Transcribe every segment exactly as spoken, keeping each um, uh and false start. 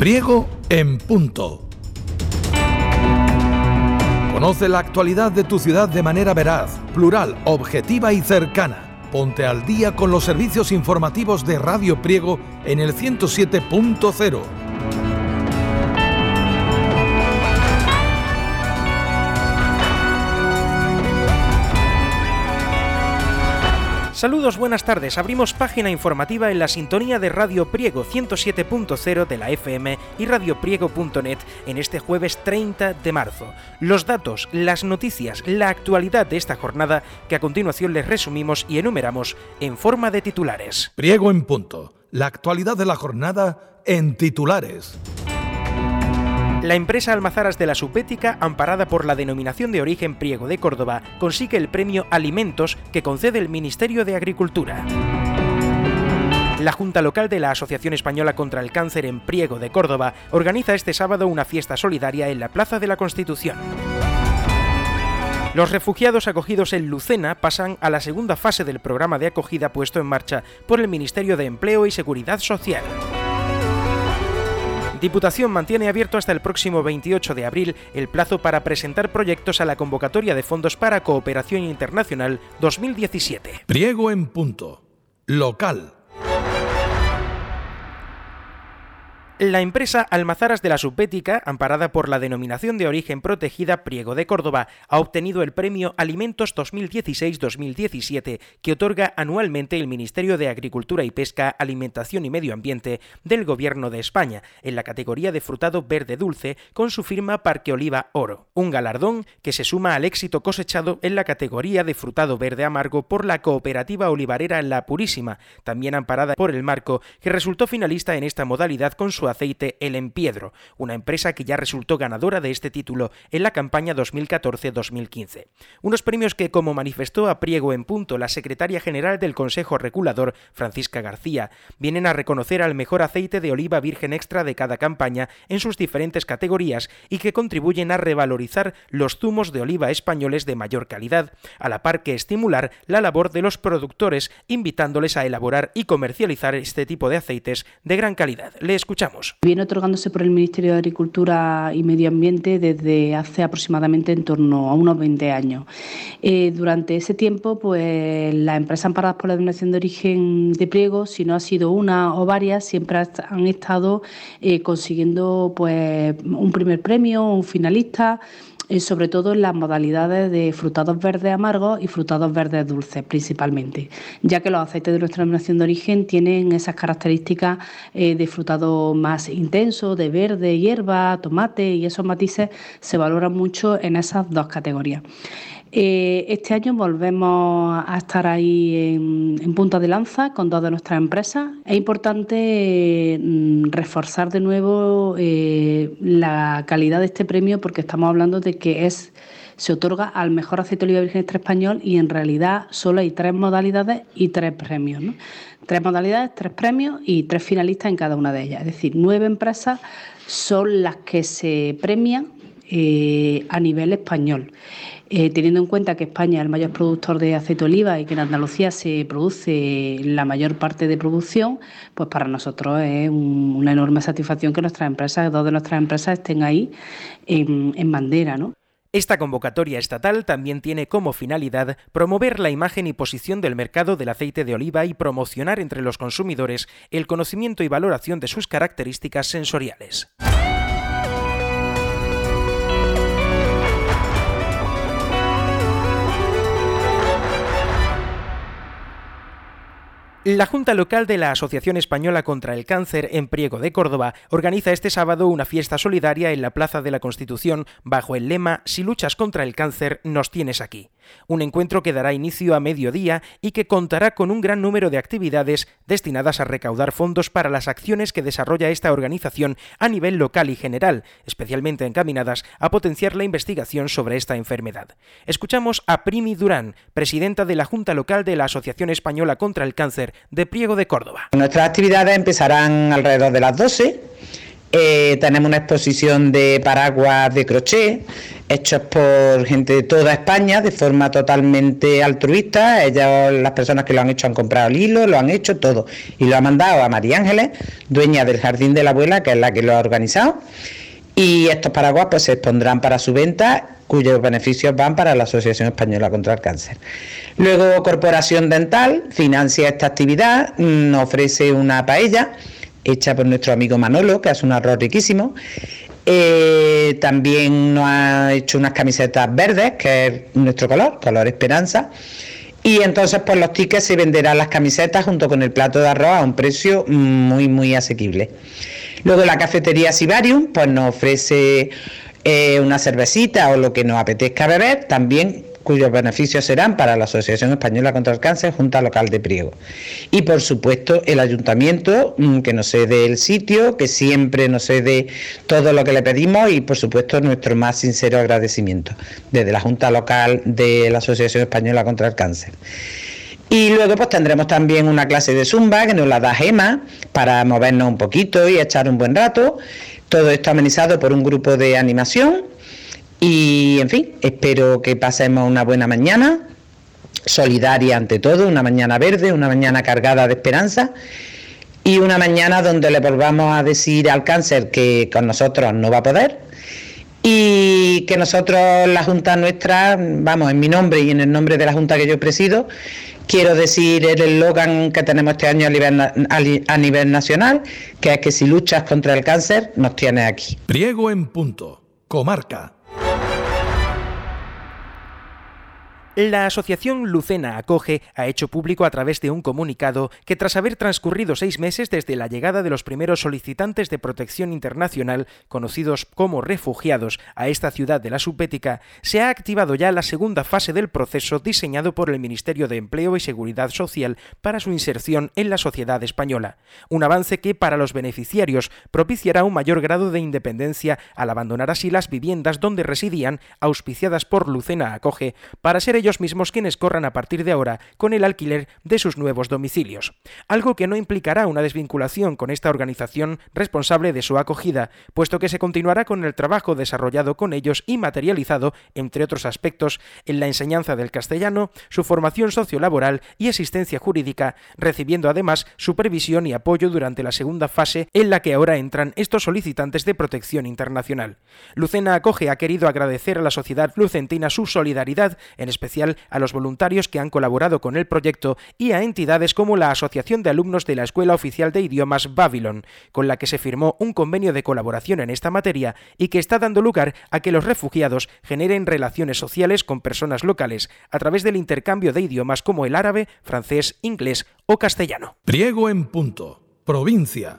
Priego en punto. Conoce la actualidad de tu ciudad de manera veraz, plural, objetiva y cercana. Ponte al día con los servicios informativos de Radio Priego en el ciento siete punto cero. Saludos, buenas tardes. Abrimos página informativa en la sintonía de Radio Priego ciento siete punto cero de la F M y radiopriego punto net en este jueves treinta de marzo. Los datos, las noticias, la actualidad de esta jornada que a continuación les resumimos y enumeramos en forma de titulares. Priego en punto. La actualidad de la jornada en titulares. La empresa Almazaras de la Supética, amparada por la denominación de origen Priego de Córdoba, consigue el premio Alimentos que concede el Ministerio de Agricultura. La Junta Local de la Asociación Española contra el Cáncer en Priego de Córdoba organiza este sábado una fiesta solidaria en la Plaza de la Constitución. Los refugiados acogidos en Lucena pasan a la segunda fase del programa de acogida puesto en marcha por el Ministerio de Empleo y Seguridad Social. Diputación mantiene abierto hasta el próximo veintiocho de abril el plazo para presentar proyectos a la convocatoria de fondos para cooperación internacional dos mil diecisiete. Priego en punto. Local. La empresa Almazaras de la Supética, amparada por la denominación de origen protegida Priego de Córdoba, ha obtenido el premio Alimentos dos mil dieciséis dos mil diecisiete que otorga anualmente el Ministerio de Agricultura y Pesca, Alimentación y Medio Ambiente del Gobierno de España, en la categoría de frutado verde dulce, con su firma Parque Oliva Oro. Un galardón que se suma al éxito cosechado en la categoría de frutado verde amargo por la cooperativa olivarera La Purísima, también amparada por el Marco, que resultó finalista en esta modalidad con su aceite El Empiedro, una empresa que ya resultó ganadora de este título en la campaña dos mil catorce dos mil quince. Unos premios que, como manifestó a Priego en punto la secretaria general del Consejo Regulador, Francisca García, vienen a reconocer al mejor aceite de oliva virgen extra de cada campaña en sus diferentes categorías y que contribuyen a revalorizar los zumos de oliva españoles de mayor calidad, a la par que estimular la labor de los productores, invitándoles a elaborar y comercializar este tipo de aceites de gran calidad. Le escuchamos. Viene otorgándose por el Ministerio de Agricultura y Medio Ambiente desde hace aproximadamente en torno a unos veinte años. Eh, durante ese tiempo, pues las empresas amparadas por la denominación de origen de Priego, si no ha sido una o varias, siempre han estado eh, consiguiendo pues un primer premio, un finalista, Eh, sobre todo en las modalidades de frutados verdes amargos y frutados verdes dulces principalmente, ya que los aceites de nuestra denominación de origen tienen esas características eh, de frutado más intenso, de verde, hierba, tomate, y esos matices se valoran mucho en esas dos categorías. Eh, este año volvemos a estar ahí en, en punta de lanza con dos de nuestras empresas. Es importante eh, reforzar de nuevo eh, la calidad de este premio, porque estamos hablando de que es se otorga al mejor aceite de oliva virgen extra español y en realidad solo hay tres modalidades y tres premios, ¿no? Tres modalidades, tres premios y tres finalistas en cada una de ellas. Es decir, nueve empresas son las que se premian eh, a nivel español. Eh, teniendo en cuenta que España es el mayor productor de aceite de oliva y que en Andalucía se produce la mayor parte de producción, pues para nosotros es un, una enorme satisfacción que nuestras empresas, dos de nuestras empresas estén ahí en, en bandera, ¿no? Esta convocatoria estatal también tiene como finalidad promover la imagen y posición del mercado del aceite de oliva y promocionar entre los consumidores el conocimiento y valoración de sus características sensoriales. La Junta Local de la Asociación Española contra el Cáncer en Priego de Córdoba organiza este sábado una fiesta solidaria en la Plaza de la Constitución bajo el lema «Si luchas contra el cáncer, nos tienes aquí». Un encuentro que dará inicio a mediodía y que contará con un gran número de actividades destinadas a recaudar fondos para las acciones que desarrolla esta organización a nivel local y general, especialmente encaminadas a potenciar la investigación sobre esta enfermedad. Escuchamos a Primi Durán, presidenta de la Junta Local de la Asociación Española contra el Cáncer de Priego de Córdoba. Nuestras actividades empezarán alrededor de las doce Eh, tenemos una exposición de paraguas de crochet hechos por gente de toda España de forma totalmente altruista. Ellas, las personas que lo han hecho, han comprado el hilo, lo han hecho todo y lo ha mandado a María Ángeles, dueña del Jardín de la Abuela, que es la que lo ha organizado. Y estos paraguas pues se expondrán para su venta, cuyos beneficios van para la Asociación Española contra el Cáncer. Luego, Corporación Dental financia esta actividad, nos ofrece una paella hecha por nuestro amigo Manolo, que hace un arroz riquísimo. Eh, también nos ha hecho unas camisetas verdes, que es nuestro color, color esperanza. Y entonces pues los tickets se venderán las camisetas junto con el plato de arroz a un precio muy muy asequible. Luego la cafetería Sibarium pues nos ofrece eh, una cervecita o lo que nos apetezca beber, también cuyos beneficios serán para la Asociación Española contra el Cáncer, Junta Local de Priego. Y por supuesto el Ayuntamiento, que nos cede el sitio, que siempre nos cede todo lo que le pedimos, y por supuesto nuestro más sincero agradecimiento desde la Junta Local de la Asociación Española contra el Cáncer. Y luego pues tendremos también una clase de zumba que nos la da Gema para movernos un poquito y echar un buen rato. Todo esto amenizado por un grupo de animación. Y, en fin, espero que pasemos una buena mañana, solidaria ante todo, una mañana verde, una mañana cargada de esperanza y una mañana donde le volvamos a decir al cáncer que con nosotros no va a poder y que nosotros, la Junta nuestra, vamos, en mi nombre y en el nombre de la Junta que yo presido, quiero decir el eslogan que tenemos este año a nivel, a nivel nacional, que es que si luchas contra el cáncer, nos tienes aquí. Priego en punto, comarca. La asociación Lucena Acoge ha hecho público a través de un comunicado que tras haber transcurrido seis meses desde la llegada de los primeros solicitantes de protección internacional, conocidos como refugiados, a esta ciudad de la Subbética, se ha activado ya la segunda fase del proceso diseñado por el Ministerio de Empleo y Seguridad Social para su inserción en la sociedad española. Un avance que para los beneficiarios propiciará un mayor grado de independencia al abandonar así las viviendas donde residían, auspiciadas por Lucena Acoge, para ser ellos mismos quienes corran a partir de ahora con el alquiler de sus nuevos domicilios. Algo que no implicará una desvinculación con esta organización responsable de su acogida, puesto que se continuará con el trabajo desarrollado con ellos y materializado, entre otros aspectos, en la enseñanza del castellano, su formación sociolaboral y asistencia jurídica, recibiendo además supervisión y apoyo durante la segunda fase en la que ahora entran estos solicitantes de protección internacional. Lucena Acoge ha querido agradecer a la sociedad lucentina su solidaridad, en especial a los voluntarios que han colaborado con el proyecto y a entidades como la Asociación de Alumnos de la Escuela Oficial de Idiomas Babylon, con la que se firmó un convenio de colaboración en esta materia y que está dando lugar a que los refugiados generen relaciones sociales con personas locales a través del intercambio de idiomas como el árabe, francés, inglés o castellano. Priego en punto, provincia.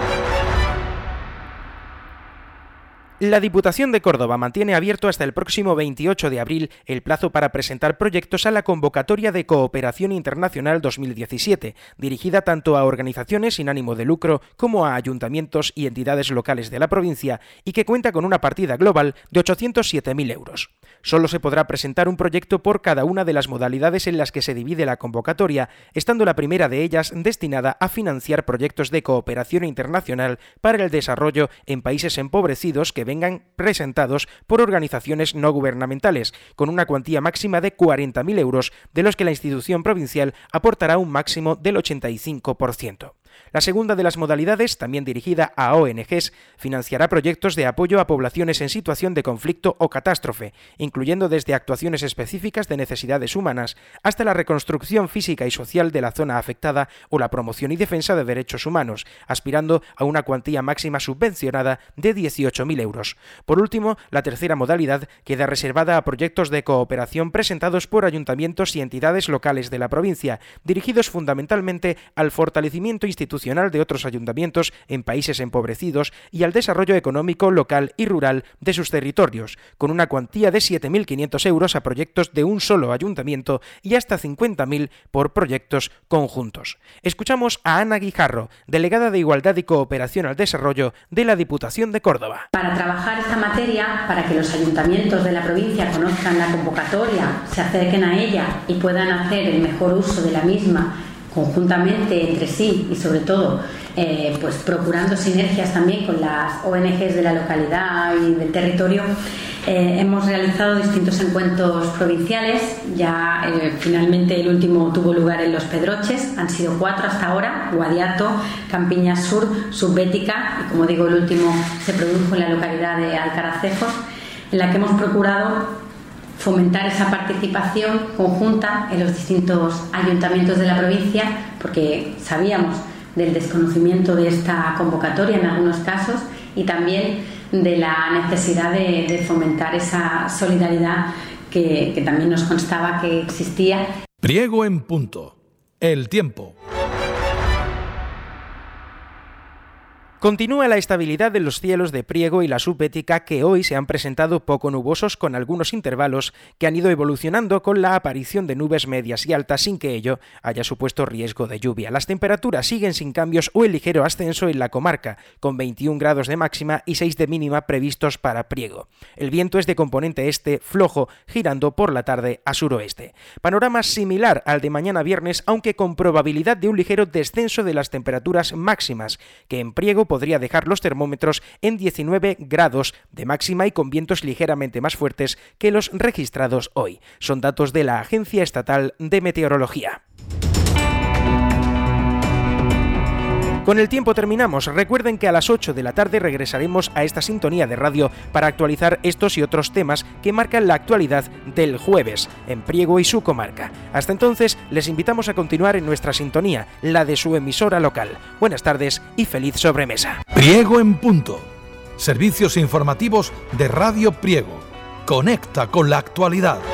La Diputación de Córdoba mantiene abierto hasta el próximo veintiocho de abril el plazo para presentar proyectos a la convocatoria de Cooperación Internacional dos mil diecisiete, dirigida tanto a organizaciones sin ánimo de lucro como a ayuntamientos y entidades locales de la provincia y que cuenta con una partida global de ochocientos siete mil euros. Solo se podrá presentar un proyecto por cada una de las modalidades en las que se divide la convocatoria, estando la primera de ellas destinada a financiar proyectos de cooperación internacional para el desarrollo en países empobrecidos que vengan presentados por organizaciones no gubernamentales, con una cuantía máxima de cuarenta mil euros, de los que la institución provincial aportará un máximo del ochenta y cinco por ciento. La segunda de las modalidades, también dirigida a O N Ges, financiará proyectos de apoyo a poblaciones en situación de conflicto o catástrofe, incluyendo desde actuaciones específicas de necesidades humanas hasta la reconstrucción física y social de la zona afectada o la promoción y defensa de derechos humanos, aspirando a una cuantía máxima subvencionada de dieciocho mil euros. Por último, la tercera modalidad queda reservada a proyectos de cooperación presentados por ayuntamientos y entidades locales de la provincia, dirigidos fundamentalmente al fortalecimiento institucional institucional de otros ayuntamientos en países empobrecidos y al desarrollo económico local y rural de sus territorios, con una cuantía de siete mil quinientos euros a proyectos de un solo ayuntamiento y hasta cincuenta mil por proyectos conjuntos. Escuchamos a Ana Guijarro, delegada de Igualdad y Cooperación al Desarrollo de la Diputación de Córdoba. Para trabajar esta materia, para que los ayuntamientos de la provincia conozcan la convocatoria, se acerquen a ella y puedan hacer el mejor uso de la misma, conjuntamente entre sí y sobre todo eh, pues procurando sinergias también con las O N Ges de la localidad y del territorio, eh, hemos realizado distintos encuentros provinciales. Ya eh, finalmente el último tuvo lugar en Los Pedroches, han sido cuatro hasta ahora: Guadiato, Campiñas Sur, Subbética, y como digo, el último se produjo en la localidad de Alcaracejos, en la que hemos procurado fomentar esa participación conjunta en los distintos ayuntamientos de la provincia, porque sabíamos del desconocimiento de esta convocatoria en algunos casos y también de la necesidad de, de fomentar esa solidaridad que, que también nos constaba que existía. Priego en punto. El tiempo. Continúa la estabilidad de los cielos de Priego y la Subbética, que hoy se han presentado poco nubosos con algunos intervalos que han ido evolucionando con la aparición de nubes medias y altas sin que ello haya supuesto riesgo de lluvia. Las temperaturas siguen sin cambios o en ligero ascenso en la comarca, con veintiún grados de máxima y seis de mínima previstos para Priego. El viento es de componente este flojo, girando por la tarde a suroeste. Panorama similar al de mañana viernes, aunque con probabilidad de un ligero descenso de las temperaturas máximas, que en Priego podría dejar los termómetros en diecinueve grados de máxima y con vientos ligeramente más fuertes que los registrados hoy. Son datos de la Agencia Estatal de Meteorología. Con el tiempo terminamos. Recuerden que a las ocho de la tarde regresaremos a esta sintonía de radio para actualizar estos y otros temas que marcan la actualidad del jueves en Priego y su comarca. Hasta entonces, les invitamos a continuar en nuestra sintonía, la de su emisora local. Buenas tardes y feliz sobremesa. Priego en punto. Servicios informativos de Radio Priego. Conecta con la actualidad.